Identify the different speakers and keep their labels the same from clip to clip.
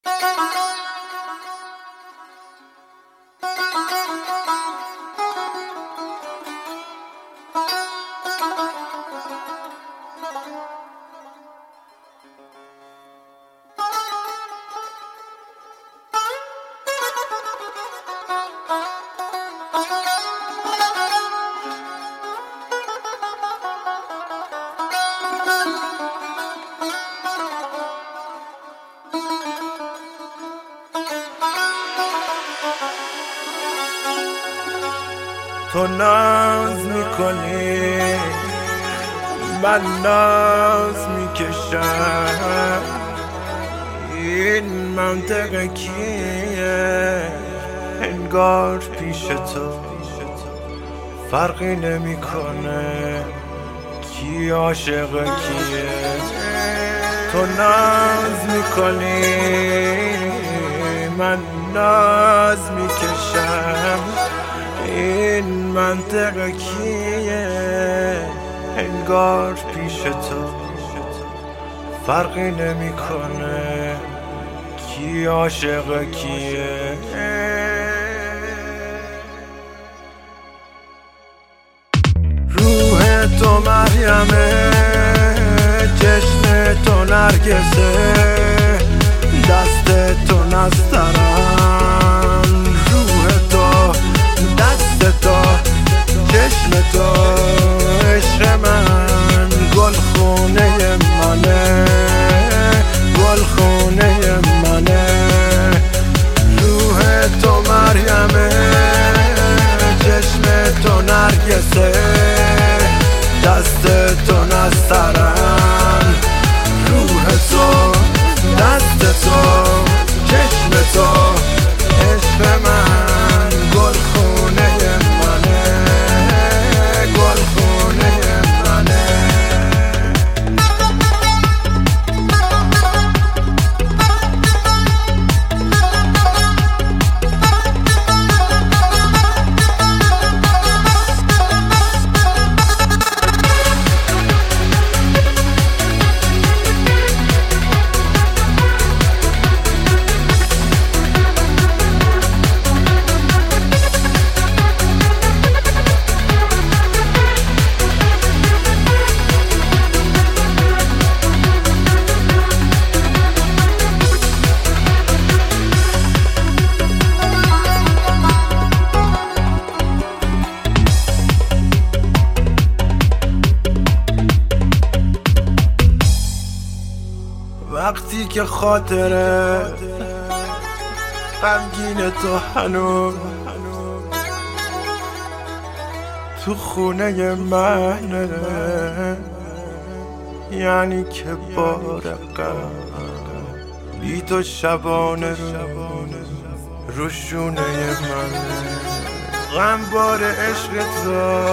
Speaker 1: تو ناز میکنی من ناز میکشم، این منطقه کیه؟ انگار پیش تو فرقی نمیکنه کی عاشق کیه. تو ناز میکنی من ناز میکشم، این منطقه کیه؟ انگار پیش تو فرقی نمیکنه کی عاشق کیه. روح تو مریمه، چشم تو نرگسه، دست تو نسترن. روح تو، دست تو، چشم تو، عشق من گل خونه منه، گل خونه منه. روح تو مریمه، چشم تو نرگسه، دست تو نسترن. روح تو، دست تو، چشم تو، عشق من گل خونه منه، گل خونه منه. وقتی که خاطره غمگین تو هنوز تو خونه منه، یعنی که بار غم بی تو شبانه رو شونه منه. غم بار عشق تو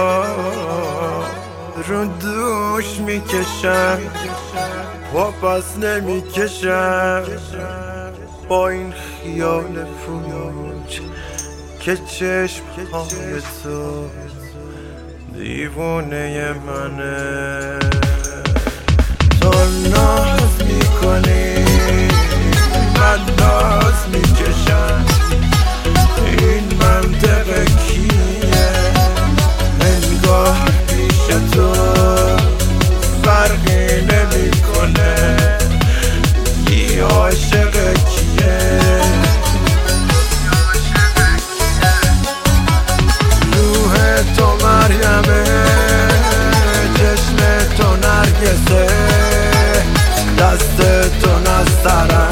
Speaker 1: رو دوش میکشم، پا پس نمیکشم با این خیال پوچ که چشم های تو دیوونه منه. تو ناز میکنی من ناز میکشم، این منطقه کیه؟ انگار پیش تو فرقی نمیکنه کی عاشق کیه. روح تو مریمه، چشم تو نرگسه، دست تو نسترن.